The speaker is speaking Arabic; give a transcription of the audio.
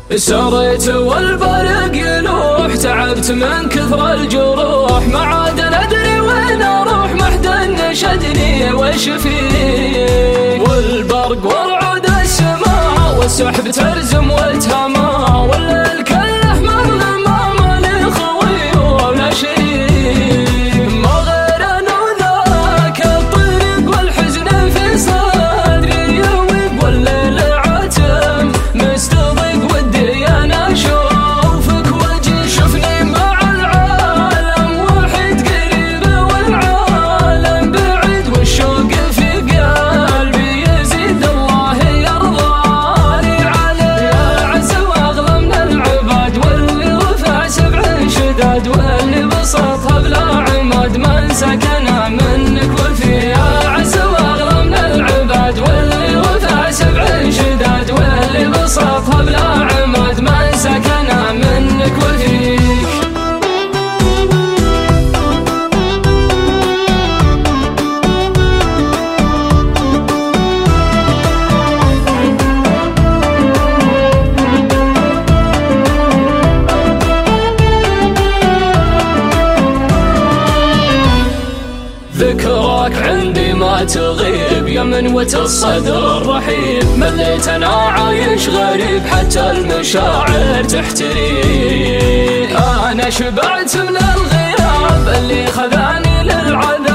سريت والبرق يلوح، تعبت من كثر الجروح، ما عاد ندري وين اروح، ما حد نشدني وش فيه. والبرق ورعود السماء والسحب ترزم والتما، والليل كله مظلمة ما لي خوي ولا شريك. ما غير انه ذاك الطريق والحزن في صدري يروق، والليل عتم مستضيق ودي انا اشوفك وجهي. شوفني مع العالم وحيد قريب والعالم بعيد، والشوق في قلبي يزيد الله يرضاني عليه. يا عز واغلى من العباد واللي رفع سبع شداد، واللي بسطها بلا عماد من سكن منك وفيه. يا عز واغلى من العباد واللي رفع سبع شداد، واللي بسطها بلا عماد من سكن منك وفيك. ذكراك عندي ما تغيب يا منوة الصدر الرحيب، مليت انا عايش غريب حتى المشاعر تحتريك. انا شبعت من الغياب اللي خذاني للعذاب،